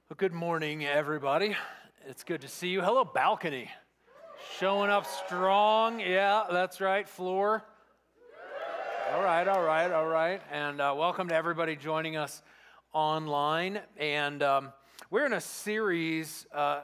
Well, good morning, everybody. It's good to see you. Hello, balcony. Showing up strong. Yeah, that's right. Floor. All right. And welcome to everybody joining us online. And we're in a series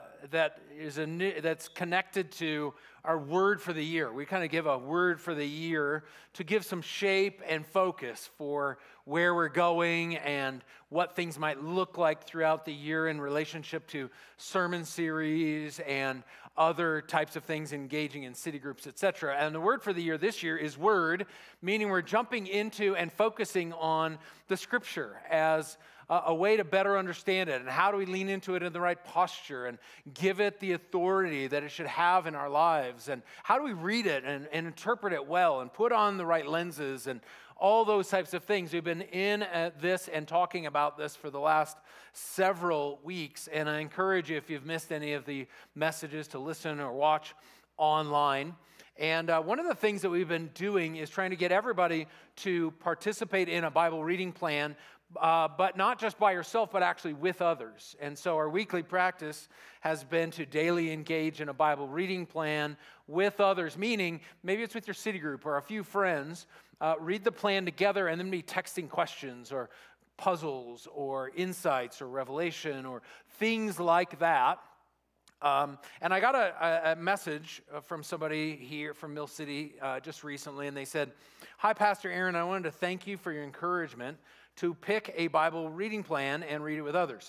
that's connected to our word for the year. We kind of give a word for the year to give some shape and focus for where we're going and what things might look like throughout the year in relationship to sermon series and other types of things engaging in city groups, etc. And the word for the year this year is word, meaning we're jumping into and focusing on the scripture as a way to better understand it, and how do we lean into it in the right posture and give it the authority that it should have in our lives, and how do we read it and interpret it well and put on the right lenses and all those types of things. We've been in this and talking about this for the last several weeks, and I encourage you, if you've missed any of the messages, to listen or watch online. And one of the things that we've been doing is trying to get everybody to participate in a Bible reading plan, but not just by yourself, but actually with others. And so our weekly practice has been to daily engage in a Bible reading plan with others, meaning maybe it's with your city group or a few friends, read the plan together and then be texting questions or puzzles or insights or revelation or things like that. And I got a message from somebody here from Mill City just recently, and they said, "Hi, Pastor Aaron, I wanted to thank you for your encouragement to pick a Bible reading plan and read it with others.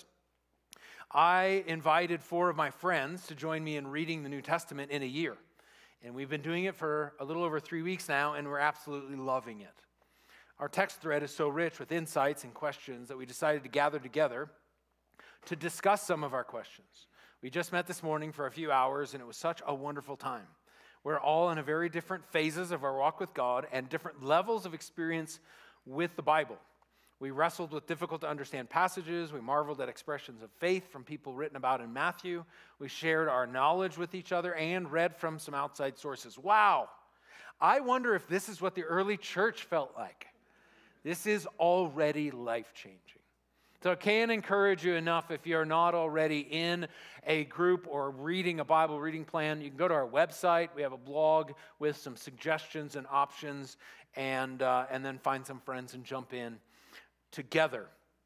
I invited 4 of my friends to join me in reading the New Testament in a year, and we've been doing it for a little over 3 weeks now, and we're absolutely loving it. Our text thread is so rich with insights and questions that we decided to gather together to discuss some of our questions. We just met this morning for a few hours, and it was such a wonderful time. We're all in a very different phases of our walk with God and different levels of experience with the Bible. We wrestled with difficult to understand passages. We marveled at expressions of faith from people written about in Matthew. We shared our knowledge with each other and read from some outside sources. Wow! I wonder if this is what the early church felt like. This is already life-changing. So I can't encourage you enough, if you're not already in a group or reading a Bible reading plan, you can go to our website. We have a blog with some suggestions and options, and then find some friends and jump in together.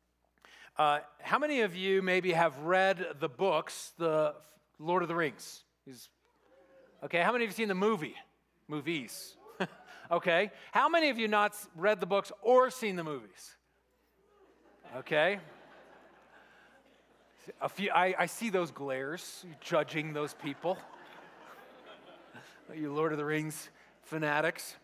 How many of you maybe have read the books, the Lord of the Rings? Okay, how many of you seen the movies? Okay, how many of you not read the books or seen the movies? Okay. A few. I see those glares, judging those people. You Lord of the Rings fanatics.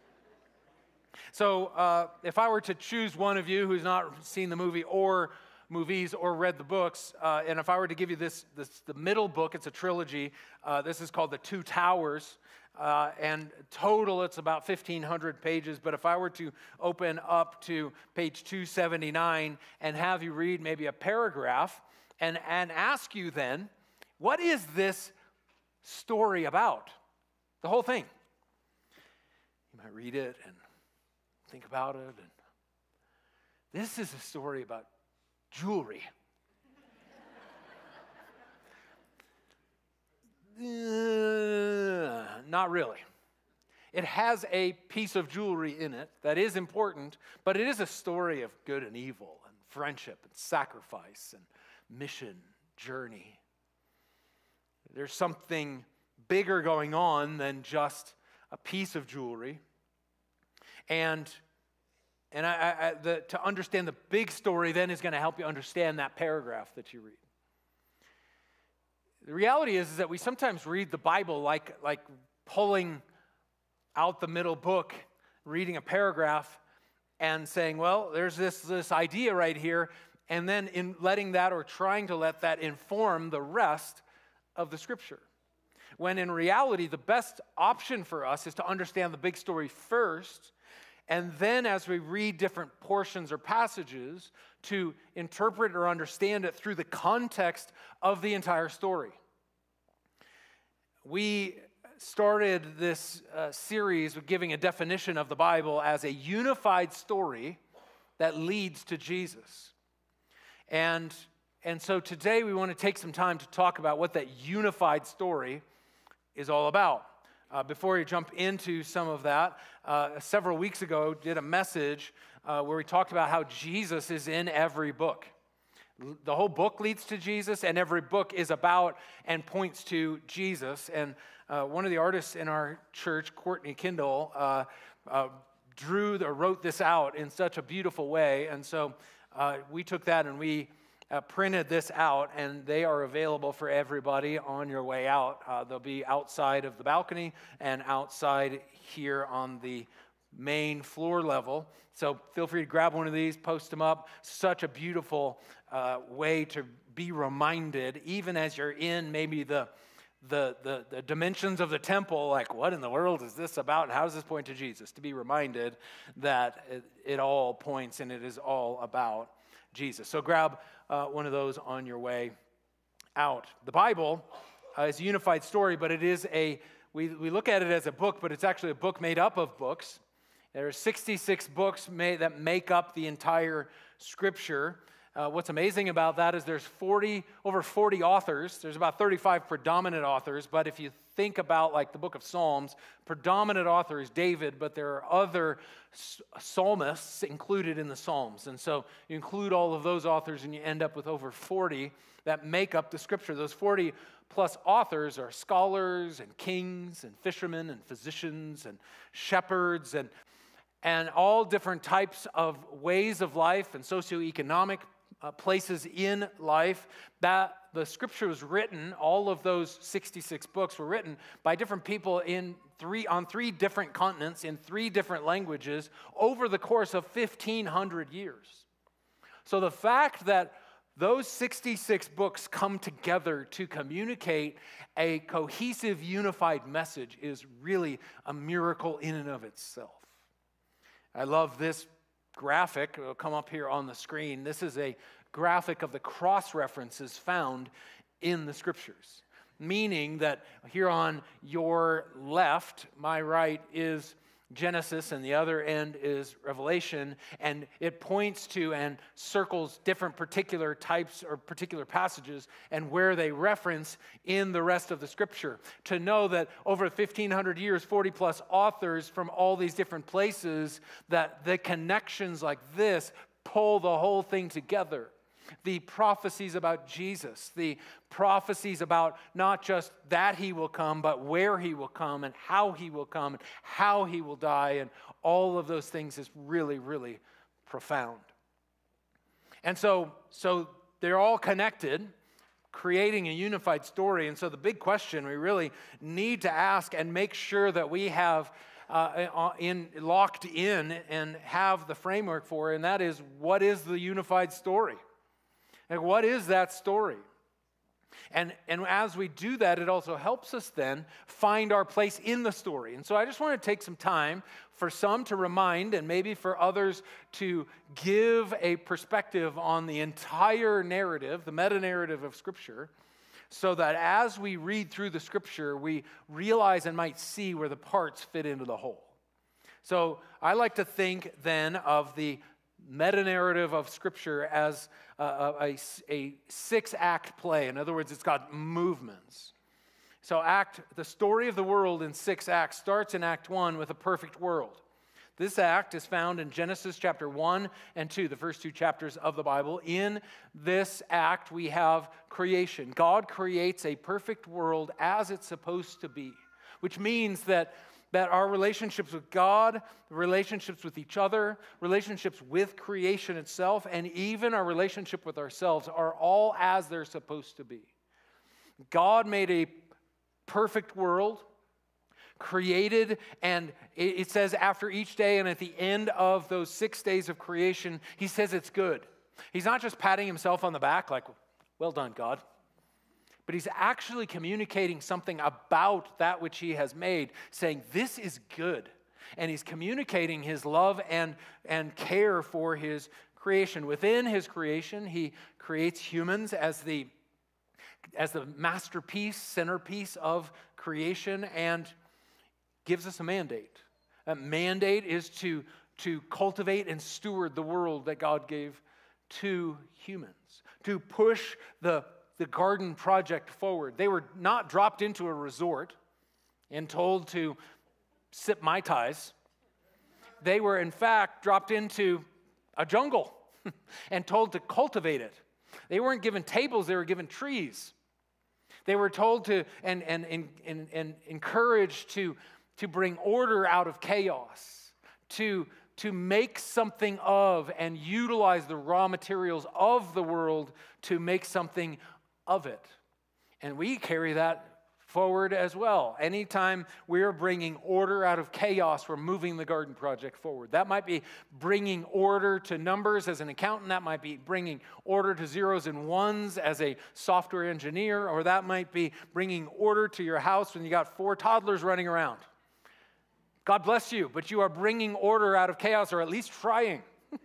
So if I were to choose one of you who's not seen the movie or movies or read the books, and if I were to give you the middle book, it's a trilogy. This is called The Two Towers. And total, it's about 1,500 pages. But if I were to open up to page 279 and have you read maybe a paragraph and ask you then, what is this story about? The whole thing. You might read it and think about it. And this is a story about jewelry. Not really. It has a piece of jewelry in it that is important, but it is a story of good and evil and friendship and sacrifice and mission, journey. There's something bigger going on than just a piece of jewelry. And to understand the big story then is going to help you understand that paragraph that you read. The reality is that we sometimes read the Bible like pulling out the middle book, reading a paragraph, and saying, well, there's this idea right here, and then in letting that or trying to let that inform the rest of the Scripture. When in reality, the best option for us is to understand the big story first, and then as we read different portions or passages, to interpret or understand it through the context of the entire story. We started this series with giving a definition of the Bible as a unified story that leads to Jesus. And And so today we want to take some time to talk about what that unified story is all about. Before we jump into some of that, several weeks ago did a message where we talked about how Jesus is in every book. The whole book leads to Jesus, and every book is about and points to Jesus. And one of the artists in our church, Courtney Kindle, wrote this out in such a beautiful way. And so we took that and we printed this out, and they are available for everybody on your way out. They'll be outside of the balcony and outside here on the main floor level. So feel free to grab one of these, post them up. Such a beautiful way to be reminded, even as you're in maybe the dimensions of the temple, like what in the world is this about, and how does this point to Jesus? To be reminded that it all points and it is all about Jesus. So grab one of those on your way out. The Bible is a unified story, but it is we look at it as a book, but it's actually a book made up of books. There are 66 books that make up the entire Scripture. What's amazing about that is there's over 40 authors. There's about 35 predominant authors, but if you think about like the book of Psalms, predominant author is David, but there are other psalmists included in the Psalms. And so you include all of those authors and you end up with over 40 that make up the Scripture. Those 40 plus authors are scholars and kings and fishermen and physicians and shepherds and all different types of ways of life and socioeconomic places in life. That the Scripture was written, all of those 66 books were written by different people on three different continents in three different languages over the course of 1,500 years. So the fact that those 66 books come together to communicate a cohesive, unified message is really a miracle in and of itself. I love this graphic. It'll come up here on the screen. This is a graphic of the cross-references found in the Scriptures, meaning that here on your left, my right, is Genesis, and the other end is Revelation, and it points to and circles different particular types or particular passages and where they reference in the rest of the Scripture. To know that over 1,500 years, 40 plus authors from all these different places, that the connections like this pull the whole thing together. The prophecies about Jesus, the prophecies about not just that he will come, but where he will come and how he will come and how he will die, and all of those things is really, really profound. And so they're all connected, creating a unified story. And so the big question we really need to ask and make sure that we have locked in and have the framework for, and that is, what is the unified story? And what is that story? And as we do that, it also helps us then find our place in the story. And so I just want to take some time for some to remind, and maybe for others to give a perspective on the entire narrative, the meta-narrative of Scripture, so that as we read through the Scripture, we realize and might see where the parts fit into the whole. So I like to think then of the meta-narrative of Scripture as a 6-act play. In other words, it's got movements. So the story of the world in 6 acts starts in Act 1 with a perfect world. This act is found in Genesis chapter 1 and 2, the first 2 chapters of the Bible. In this act, we have creation. God creates a perfect world as it's supposed to be, which means that our relationships with God, relationships with each other, relationships with creation itself, and even our relationship with ourselves are all as they're supposed to be. God made a perfect world, created, and it says after each day and at the end of those 6 days of creation, he says it's good. He's not just patting himself on the back like, well done, God. But he's actually communicating something about that which he has made, saying this is good. And he's communicating his love and care for his creation. Within his creation, he creates humans as the masterpiece, centerpiece of creation, and gives us a mandate. That mandate is to cultivate and steward the world that God gave to humans, to push the garden project forward. They were not dropped into a resort and told to sip Mai Tais. They were, in fact, dropped into a jungle and told to cultivate it. They weren't given tables, they were given trees. They were told to and encouraged to bring order out of chaos, to make something of and utilize the raw materials of the world to make something of it. And we carry that forward as well. Anytime we're bringing order out of chaos, we're moving the garden project forward. That might be bringing order to numbers as an accountant. That might be bringing order to zeros and ones as a software engineer. Or that might be bringing order to your house when you got 4 toddlers running around. God bless you, but you are bringing order out of chaos, or at least trying.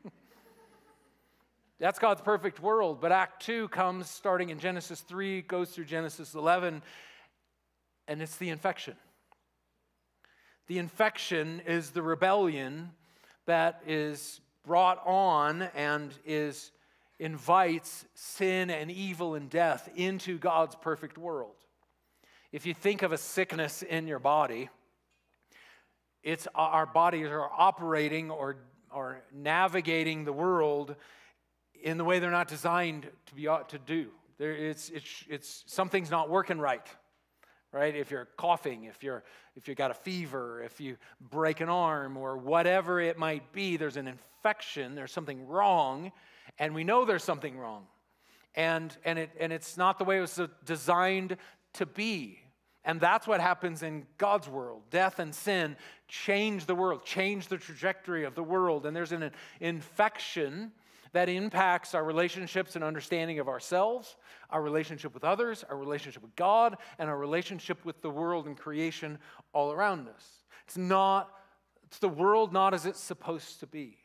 That's God's perfect world. But Act 2 comes starting in Genesis 3, goes through Genesis 11, and it's the infection. The infection is the rebellion that is brought on and invites sin and evil and death into God's perfect world. If you think of a sickness in your body, it's our bodies are operating or navigating the world in the way they're not designed to do. It's something's not working right. Right? If you're coughing, if you got a fever, if you break an arm or whatever it might be, there's an infection, there's something wrong, and we know there's something wrong. And it's not the way it was designed to be. And that's what happens in God's world. Death and sin change the world, change the trajectory of the world. And there's an infection that impacts our relationships and understanding of ourselves, our relationship with others, our relationship with God, and our relationship with the world and creation all around us. It's the world not as it's supposed to be.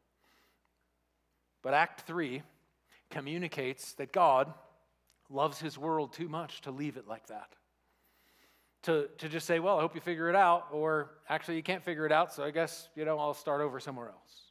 But Act 3 communicates that God loves his world too much to leave it like that. To just say, well, I hope you figure it out, or actually you can't figure it out, so I guess, I'll start over somewhere else.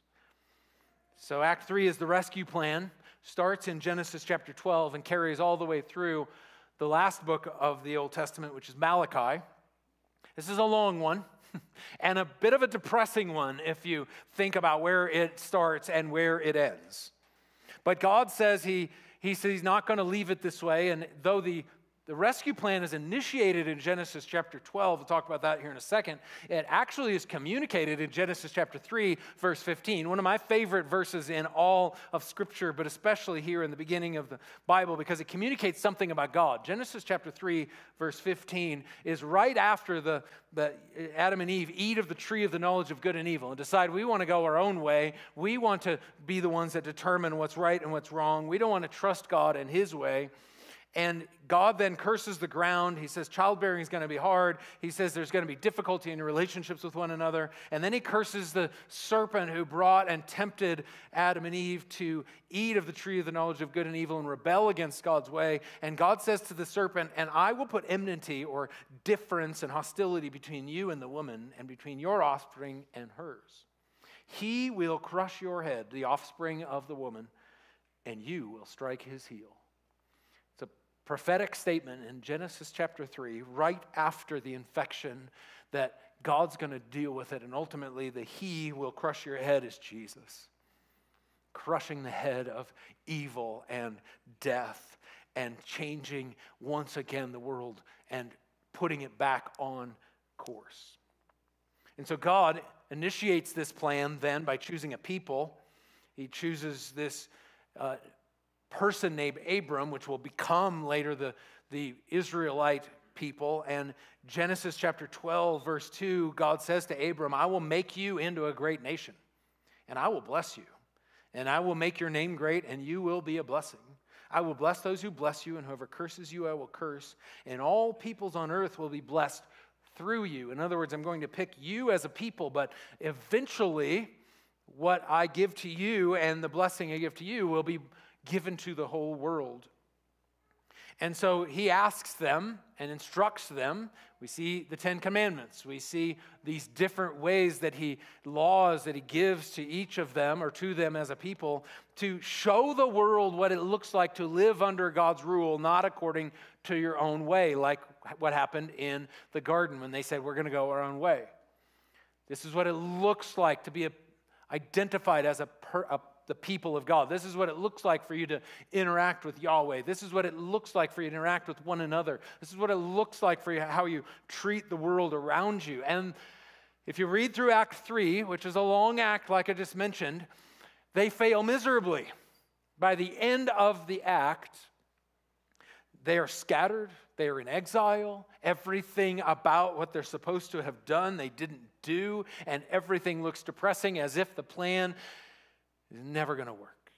So Act 3 is the rescue plan, starts in Genesis chapter 12 and carries all the way through the last book of the Old Testament, which is Malachi. This is a long one and a bit of a depressing one if you think about where it starts and where it ends. But God says he says he's not going to leave it this way, and though the rescue plan is initiated in Genesis chapter 12. We'll talk about that here in a second. It actually is communicated in Genesis chapter 3, verse 15. One of my favorite verses in all of Scripture, but especially here in the beginning of the Bible, because it communicates something about God. Genesis chapter 3, verse 15 is right after the Adam and Eve eat of the tree of the knowledge of good and evil and decide we want to go our own way. We want to be the ones that determine what's right and what's wrong. We don't want to trust God and his way. And God then curses the ground. He says childbearing is going to be hard. He says there's going to be difficulty in your relationships with one another. And then he curses the serpent who brought and tempted Adam and Eve to eat of the tree of the knowledge of good and evil and rebel against God's way. And God says to the serpent, and I will put enmity or difference and hostility between you and the woman and between your offspring and hers. He will crush your head, the offspring of the woman, and you will strike his heel. Prophetic statement in Genesis chapter 3, right after the infection, that God's going to deal with it, and ultimately the he will crush your head is Jesus. Crushing the head of evil and death and changing once again the world and putting it back on course. And so God initiates this plan then by choosing a people. He chooses this person named Abram, which will become later the Israelite people. And Genesis chapter 12, verse 2, God says to Abram, I will make you into a great nation, and I will bless you, and I will make your name great, and you will be a blessing. I will bless those who bless you, and whoever curses you, I will curse, and all peoples on earth will be blessed through you. In other words, I'm going to pick you as a people, but eventually what I give to you and the blessing I give to you will be given to the whole world. And so he asks them and instructs them. We see the Ten Commandments. We see these different ways laws that he gives to each of them or to them as a people to show the world what it looks like to live under God's rule, not according to your own way, like what happened in the garden when they said, we're going to go our own way. This is what it looks like to be identified as the people of God. This is what it looks like for you to interact with Yahweh. This is what it looks like for you to interact with one another. This is what it looks like for you, how you treat the world around you. And if you read through Act 3, which is a long act like I just mentioned, they fail miserably. By the end of the act, they are scattered. They are in exile. Everything about what they're supposed to have done, they didn't do. And everything looks depressing, as if the plan is never going to work.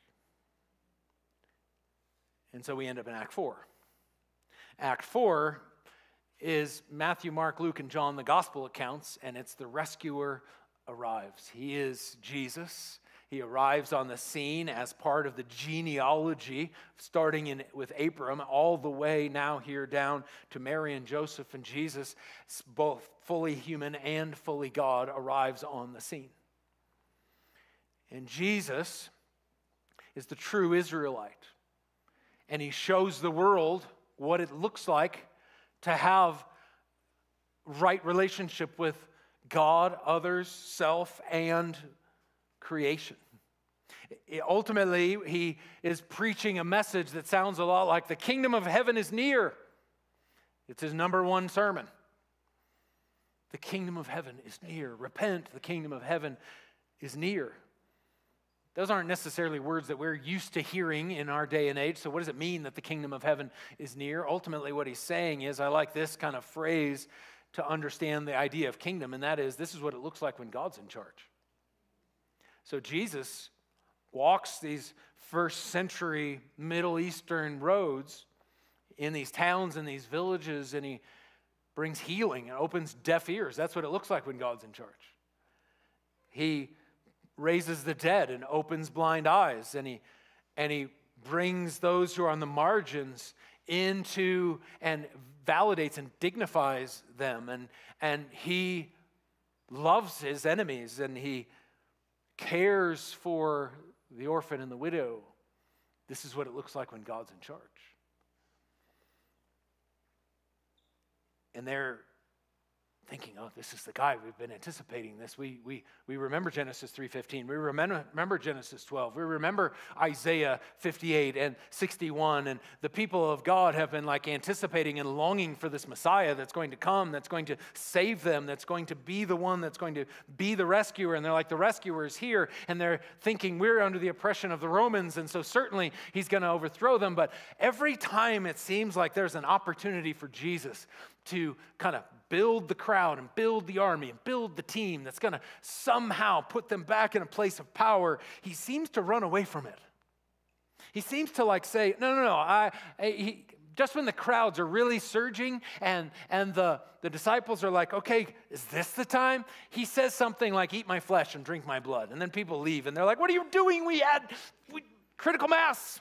And so we end up in Act 4. Act 4 is Matthew, Mark, Luke, and John, the gospel accounts, and it's the rescuer arrives. He is Jesus. He arrives on the scene as part of the genealogy, starting with Abram, all the way now here down to Mary and Joseph, and Jesus, both fully human and fully God, arrives on the scene. And Jesus is the true Israelite. And he shows the world what it looks like to have right relationship with God, others, self, and creation. Ultimately, he is preaching a message that sounds a lot like the kingdom of heaven is near. It's his number one sermon. The kingdom of heaven is near. Repent, the kingdom of heaven is near. Those aren't necessarily words that we're used to hearing in our day and age. So what does it mean that the kingdom of heaven is near? Ultimately, what he's saying is, I like this kind of phrase to understand the idea of kingdom, and that is, this is what it looks like when God's in charge. So Jesus walks these first century Middle Eastern roads in these towns and these villages, and he brings healing and opens deaf ears. That's what it looks like when God's in charge. He raises the dead and opens blind eyes, and he brings those who are on the margins into and validates and dignifies them, and he loves his enemies, and he cares for the orphan and the widow. This is what it looks like when God's in charge. And they're thinking, oh, this is the guy. We've been anticipating this. We remember Genesis 3:15. We remember Genesis 12. We remember Isaiah 58 and 61. And the people of God have been like anticipating and longing for this Messiah that's going to come, that's going to save them, that's going to be the one that's going to be the rescuer. And they're like, the rescuer is here. And they're thinking, we're under the oppression of the Romans, and so certainly he's going to overthrow them. But every time it seems like there's an opportunity for Jesus to kind of build the crowd and build the army and build the team that's going to somehow put them back in a place of power, he seems to run away from it. He seems to like say, no. Just when the crowds are really surging and the disciples are like, okay, is this the time? He says something like, eat my flesh and drink my blood. And then people leave and they're like, what are you doing? We had critical mass.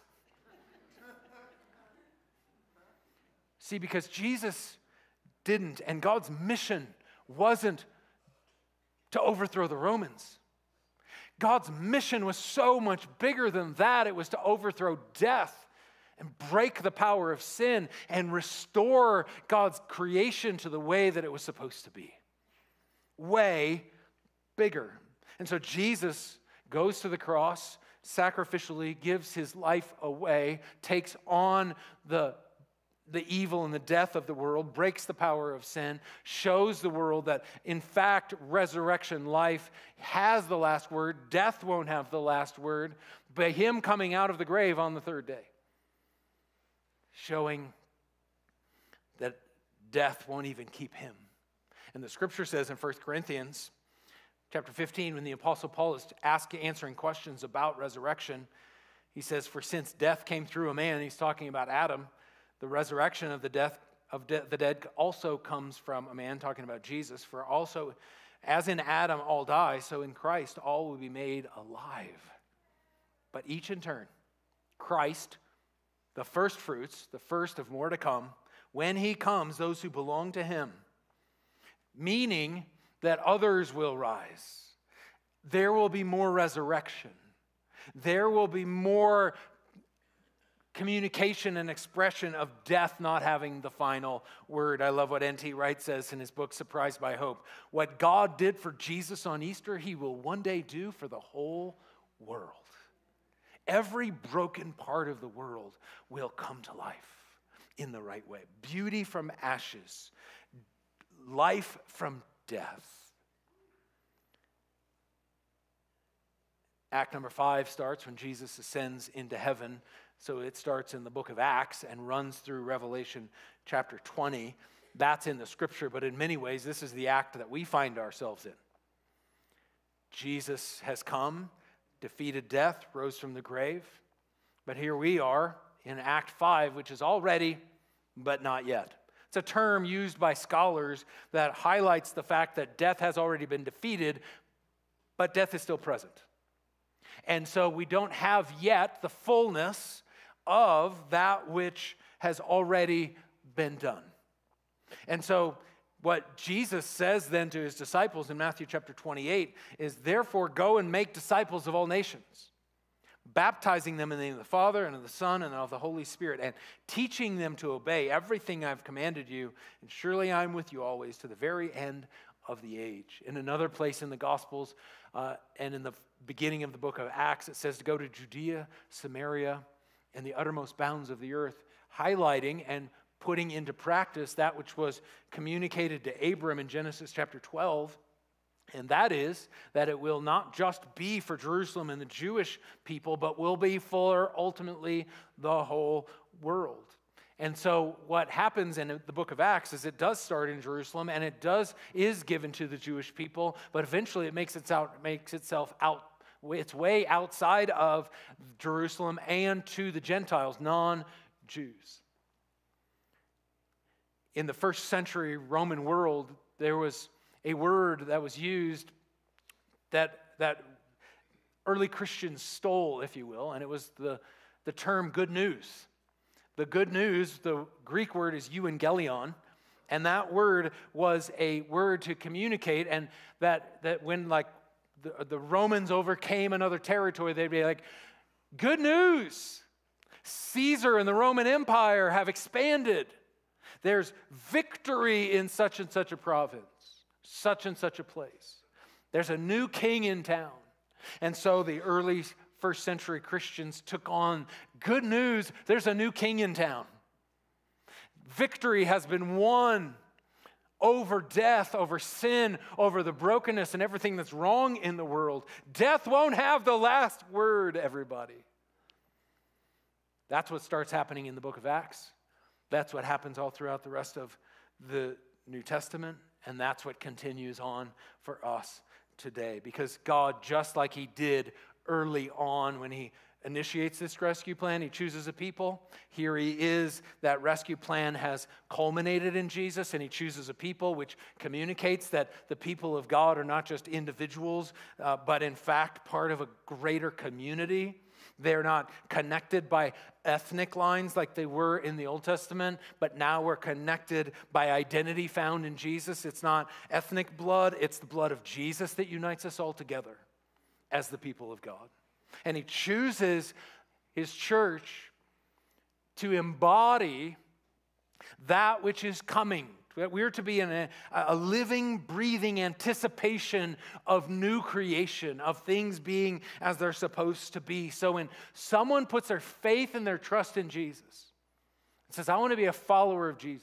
See, because Jesus didn't, and God's mission wasn't to overthrow the Romans. God's mission was so much bigger than that. It was to overthrow death and break the power of sin and restore God's creation to the way that it was supposed to be. Way bigger. And so Jesus goes to the cross, sacrificially gives his life away, takes on the evil and the death of the world, breaks the power of sin, shows the world that, in fact, resurrection life has the last word. Death won't have the last word. By him coming out of the grave on the third day, showing that death won't even keep him. And the scripture says in 1 Corinthians chapter 15, when the Apostle Paul is answering questions about resurrection, he says, for since death came through a man, he's talking about Adam, the resurrection of the dead also comes from a man, talking about Jesus. For also, as in Adam all die, so in Christ all will be made alive. But each in turn. Christ the first fruits, the first of more to come. When he comes, those who belong to him, meaning that others will rise. There will be more resurrection. There will be more communication and expression of death not having the final word. I love what N.T. Wright says in his book, Surprised by Hope. What God did for Jesus on Easter, he will one day do for the whole world. Every broken part of the world will come to life in the right way. Beauty from ashes, life from death. Act number 5 starts when Jesus ascends into heaven. So it starts in the book of Acts and runs through Revelation chapter 20. That's in the scripture, but in many ways, this is the act that we find ourselves in. Jesus has come, defeated death, rose from the grave. But here we are in Act 5, which is already, but not yet. It's a term used by scholars that highlights the fact that death has already been defeated, but death is still present. And so we don't have yet the fullness of that which has already been done. And so what Jesus says then to his disciples in Matthew chapter 28 is, therefore go and make disciples of all nations, baptizing them in the name of the Father and of the Son and of the Holy Spirit, and teaching them to obey everything I've commanded you, and surely I'm with you always to the very end of the age. In another place in the Gospels and in the beginning of the book of Acts, it says to go to Judea, Samaria, and the uttermost bounds of the earth, highlighting and putting into practice that which was communicated to Abram in Genesis chapter 12, and that is that it will not just be for Jerusalem and the Jewish people, but will be for ultimately the whole world. And so what happens in the book of Acts is it does start in Jerusalem, and it is given to the Jewish people, but eventually it makes its way outside of Jerusalem and to the Gentiles, non-Jews. In the first century Roman world, there was a word that was used that early Christians stole, if you will, and it was the term good news. The good news, the Greek word is euangelion, and that word was a word to communicate, and that when like the Romans overcame another territory, they'd be like, good news, Caesar and the Roman Empire have expanded. There's victory in such and such a province, such and such a place. There's a new king in town. And so the early first century Christians took on good news, there's a new king in town. Victory has been won over death, over sin, over the brokenness and everything that's wrong in the world. Death won't have the last word, everybody. That's what starts happening in the book of Acts. That's what happens all throughout the rest of the New Testament, and that's what continues on for us today. Because God, just like he did early on when he initiates this rescue plan, he chooses a people. Here he is. That rescue plan has culminated in Jesus, and he chooses a people, which communicates that the people of God are not just individuals, but in fact part of a greater community. They're not connected by ethnic lines like they were in the Old Testament, but now we're connected by identity found in Jesus. It's not ethnic blood, it's the blood of Jesus that unites us all together as the people of God. And he chooses his church to embody that which is coming. We're to be in a living, breathing anticipation of new creation, of things being as they're supposed to be. So when someone puts their faith and their trust in Jesus and says, I want to be a follower of Jesus,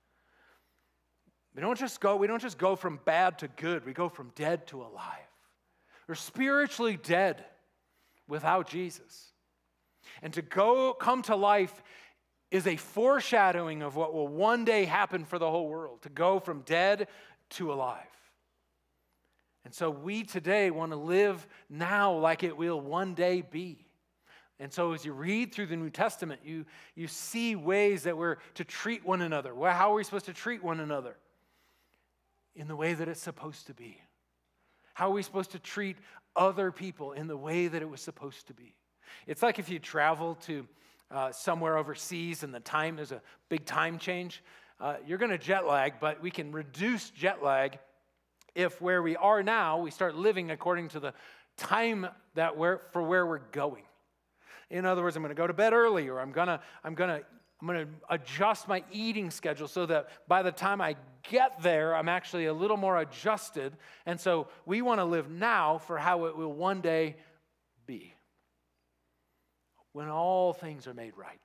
we don't just go from bad to good. We go from dead to alive. We're spiritually dead without Jesus. And to come to life is a foreshadowing of what will one day happen for the whole world, to go from dead to alive. And so we today want to live now like it will one day be. And so as you read through the New Testament, you see ways that we're to treat one another. Well, how are we supposed to treat one another? In the way that it's supposed to be. How are we supposed to treat other people in the way that it was supposed to be? It's like if you travel to somewhere overseas and there's a big time change, you're going to jet lag, but we can reduce jet lag if where we are now, we start living according to the time for where we're going. In other words, I'm going to go to bed early, or I'm going to adjust my eating schedule so that by the time I get there, I'm actually a little more adjusted. And so we want to live now for how it will one day be, when all things are made right.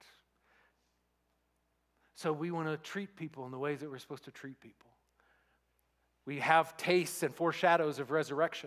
So we want to treat people in the ways that we're supposed to treat people. We have tastes and foreshadows of resurrection.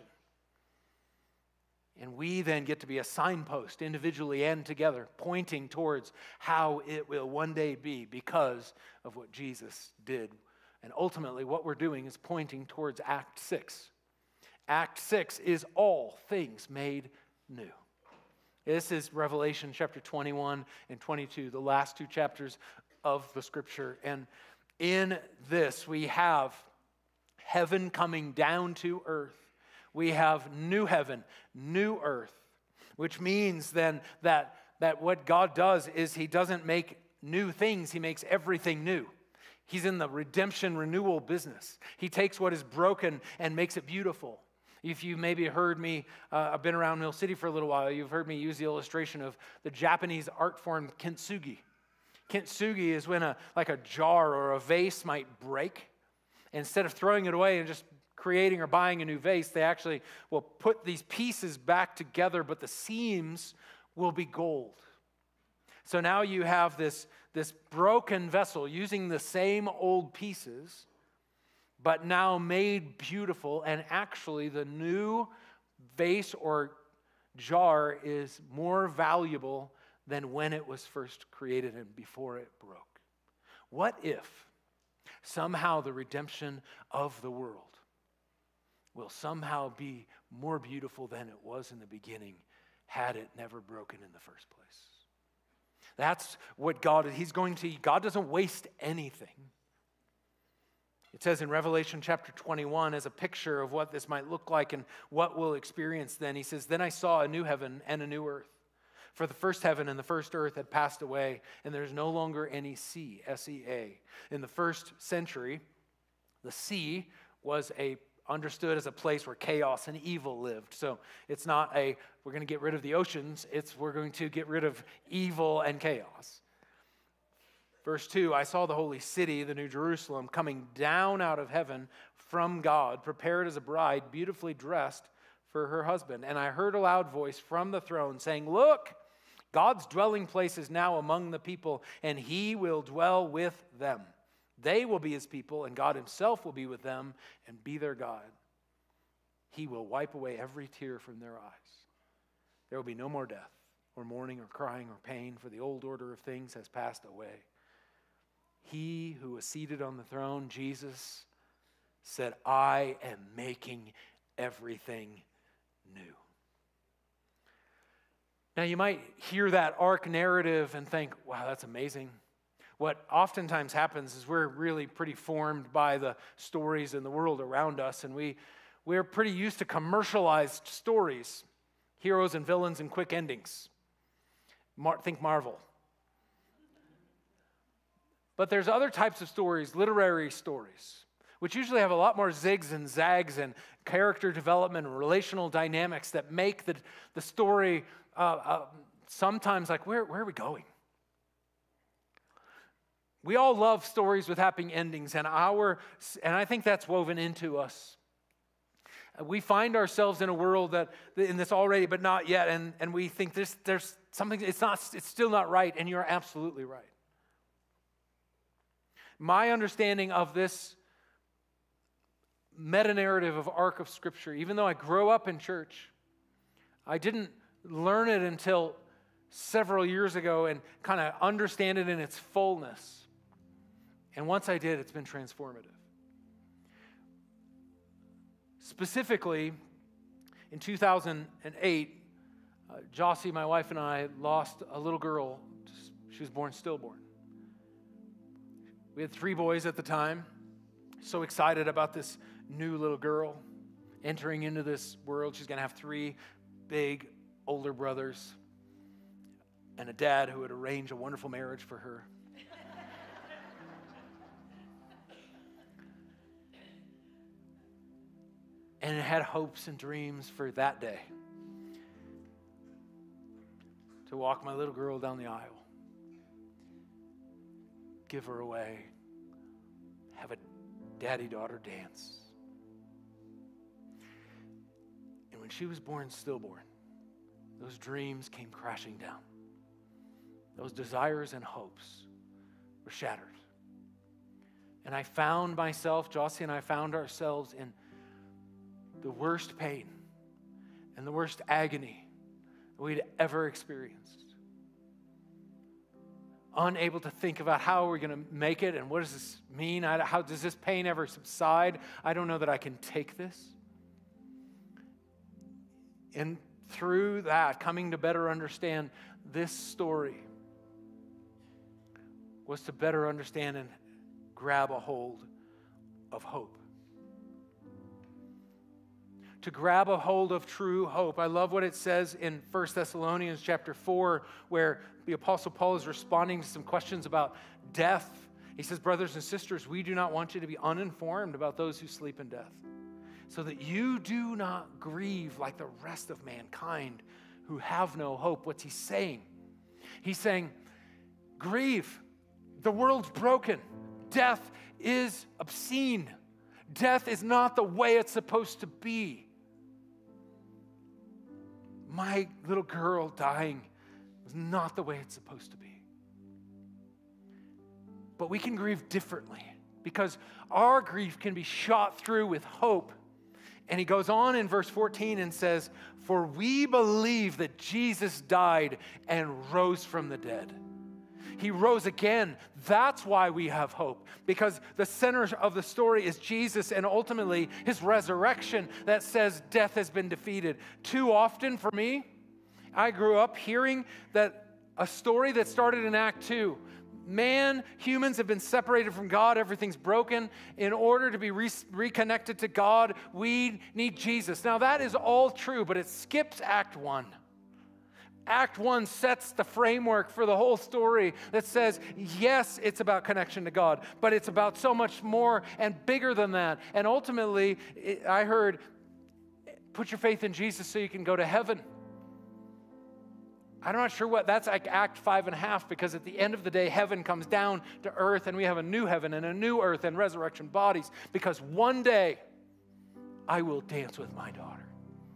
And we then get to be a signpost, individually and together, pointing towards how it will one day be because of what Jesus did. And ultimately, what we're doing is pointing towards Act 6. Act 6 is all things made new. This is Revelation chapter 21 and 22, the last two chapters of the Scripture. And in this, we have heaven coming down to earth. We have new heaven, new earth, which means then that what God does is He doesn't make new things, He makes everything new. He's in the redemption renewal business. He takes what is broken and makes it beautiful. If you maybe heard me, I've been around Mill City for a little while, you've heard me use the illustration of the Japanese art form kintsugi. Kintsugi is when a jar or a vase might break. Instead of throwing it away and just creating or buying a new vase, they actually will put these pieces back together, but the seams will be gold. So now you have this broken vessel using the same old pieces, but now made beautiful, and actually the new vase or jar is more valuable than when it was first created and before it broke. What if somehow the redemption of the world will somehow be more beautiful than it was in the beginning had it never broken in the first place? That's what God is. God doesn't waste anything. It says in Revelation chapter 21, as a picture of what this might look like and what we'll experience then, He says, "Then I saw a new heaven and a new earth. For the first heaven and the first earth had passed away, and there's no longer any sea, S-E-A. In the first century, the sea was understood as a place where chaos and evil lived. So it's not we're going to get rid of the oceans, we're going to get rid of evil and chaos. Verse 2, I saw the holy city, the New Jerusalem, coming down out of heaven from God, prepared as a bride, beautifully dressed for her husband. And I heard a loud voice from the throne saying, look, God's dwelling place is now among the people, and He will dwell with them. They will be His people, and God Himself will be with them and be their God. He will wipe away every tear from their eyes. There will be no more death, or mourning, or crying, or pain, for the old order of things has passed away. He who was seated on the throne, Jesus, said, I am making everything new. Now you might hear that arc narrative and think, wow, that's amazing. What oftentimes happens is we're really pretty formed by the stories in the world around us, and we're pretty used to commercialized stories, heroes and villains and quick endings. Think Marvel. But there's other types of stories, literary stories, which usually have a lot more zigs and zags and character development and relational dynamics that make the story sometimes like, where are we going? We all love stories with happy endings, and I think that's woven into us. We find ourselves in a world that in this already but not yet, and we think there's something, it's still not right, and you're absolutely right. My understanding of this meta-narrative of arc of Scripture, even though I grew up in church, I didn't learn it until several years ago and kind of understand it in its fullness. And once I did, it's been transformative. Specifically, in 2008, Jossie, my wife, and I lost a little girl. She was born stillborn. We had 3 boys at the time. So excited about this new little girl entering into this world. She's going to have 3 big older brothers. and a dad who would arrange a wonderful marriage for her. And had hopes and dreams for that day. To walk my little girl down the aisle. Give her away. Have a daddy-daughter dance. And when she was born, stillborn, those dreams came crashing down. Those desires and hopes were shattered. And I found myself, Jossie and I found ourselves in the worst pain and the worst agony we'd ever experienced. Unable to think about how we're going to make it and what does this mean? How does this pain ever subside? I don't know that I can take this. And through that, coming to better understand this story was to better understand and grab a hold of hope. To grab a hold of true hope. I love what it says in 1 Thessalonians chapter 4, where the Apostle Paul is responding to some questions about death. He says, brothers and sisters, we do not want you to be uninformed about those who sleep in death, so that you do not grieve like the rest of mankind who have no hope. What's he saying? He's saying, grieve. The world's broken. Death is obscene. Death is not the way it's supposed to be. My little girl dying was not the way it's supposed to be. But we can grieve differently because our grief can be shot through with hope. And he goes on in verse 14 and says, for we believe that Jesus died and rose from the dead. He rose again. That's why we have hope. Because the center of the story is Jesus and ultimately his resurrection that says death has been defeated. Too often for me, I grew up hearing that a story that started in Act 2. Humans have been separated from God. Everything's broken. In order to be reconnected to God, we need Jesus. Now that is all true, but it skips Act 1. Act 1 sets the framework for the whole story that says, yes, it's about connection to God, but it's about so much more and bigger than that. And ultimately, I heard, put your faith in Jesus so you can go to heaven. I'm not sure what, that's like Act 5.5, because at the end of the day, heaven comes down to earth and we have a new heaven and a new earth and resurrection bodies, because one day I will dance with my daughter.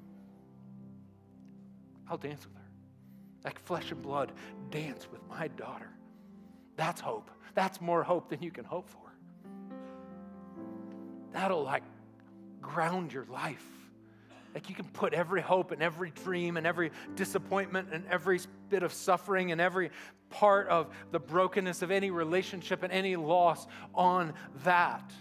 I'll dance with her. Like flesh and blood, dance with my daughter. That's hope. That's more hope than you can hope for. That'll like ground your life. Like you can put every hope and every dream and every disappointment and every bit of suffering and every part of the brokenness of any relationship and any loss on that.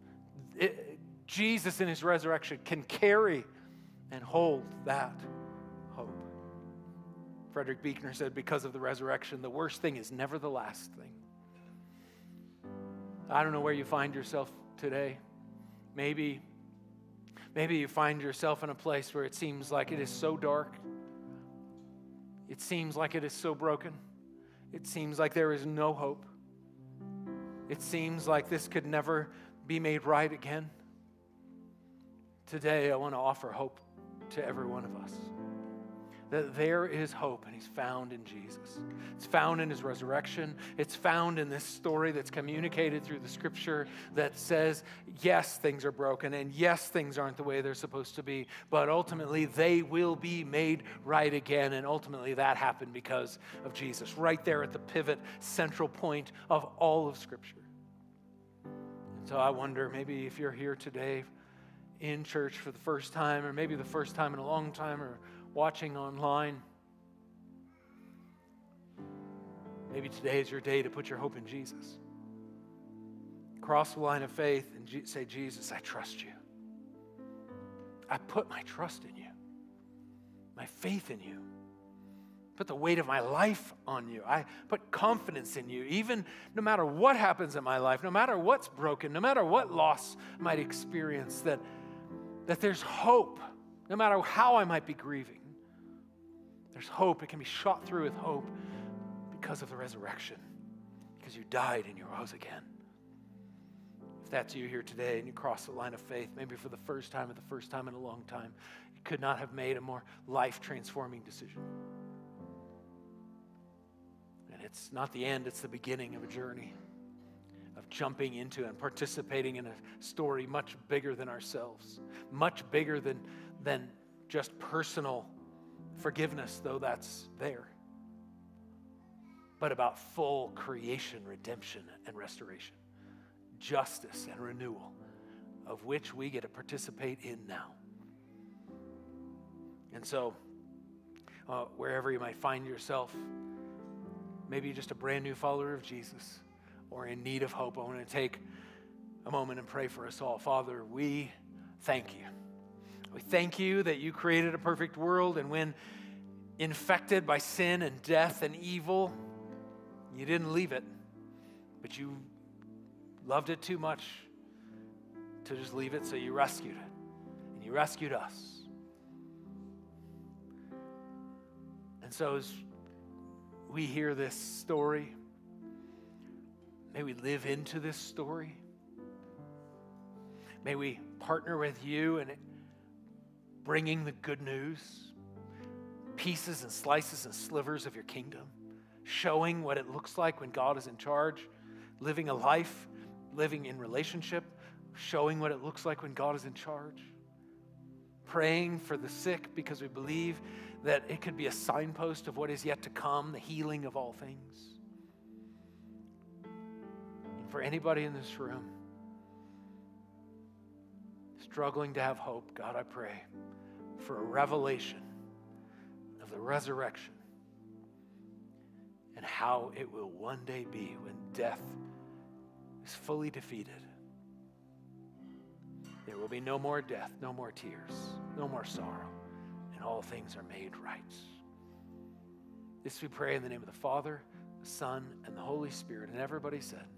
Jesus in his resurrection can carry and hold that hope. Frederick Buechner said, because of the resurrection, the worst thing is never the last thing. I don't know where you find yourself today. Maybe you find yourself in a place where it seems like it is so dark. It seems like it is so broken. It seems like there is no hope. It seems like this could never be made right again. Today, I want to offer hope to every one of us. That there is hope, and he's found in Jesus. It's found in his resurrection. It's found in this story that's communicated through the scripture that says, yes, things are broken, and yes, things aren't the way they're supposed to be, but ultimately they will be made right again, and ultimately that happened because of Jesus, right there at the pivot, central point of all of scripture. And so I wonder, maybe if you're here today in church for the first time, or maybe the first time in a long time, or watching online, maybe today is your day to put your hope in Jesus. Cross the line of faith and say, Jesus, I trust you. I put my trust in you, my faith in you. Put the weight of my life on you. I put confidence in you, even no matter what happens in my life, no matter what's broken, no matter what loss I might experience, that there's hope, no matter how I might be grieving. There's hope. It can be shot through with hope because of the resurrection, because you died and you rose again. If that's you here today and you cross the line of faith, maybe for the first time or the first time in a long time, you could not have made a more life-transforming decision. And it's not the end, it's the beginning of a journey of jumping into and participating in a story much bigger than ourselves, much bigger than just personal forgiveness, though that's there, but about full creation, redemption, and restoration, justice and renewal, of which we get to participate in now. And so, wherever you might find yourself, maybe you're just a brand new follower of Jesus or in need of hope, I want to take a moment and pray for us all. Father, we thank you. We thank you that you created a perfect world, and when infected by sin and death and evil, you didn't leave it, but you loved it too much to just leave it, so you rescued it, and you rescued us. And so as we hear this story, may we live into this story. May we partner with you in bringing the good news, pieces and slices and slivers of your kingdom, showing what it looks like when God is in charge, living a life, living in relationship, showing what it looks like when God is in charge, praying for the sick because we believe that it could be a signpost of what is yet to come, the healing of all things. And for anybody in this room struggling to have hope, God, I pray for a revelation of the resurrection and how it will one day be when death is fully defeated. There will be no more death, no more tears, no more sorrow, and all things are made right. This we pray in the name of the Father, the Son, and the Holy Spirit. And everybody said,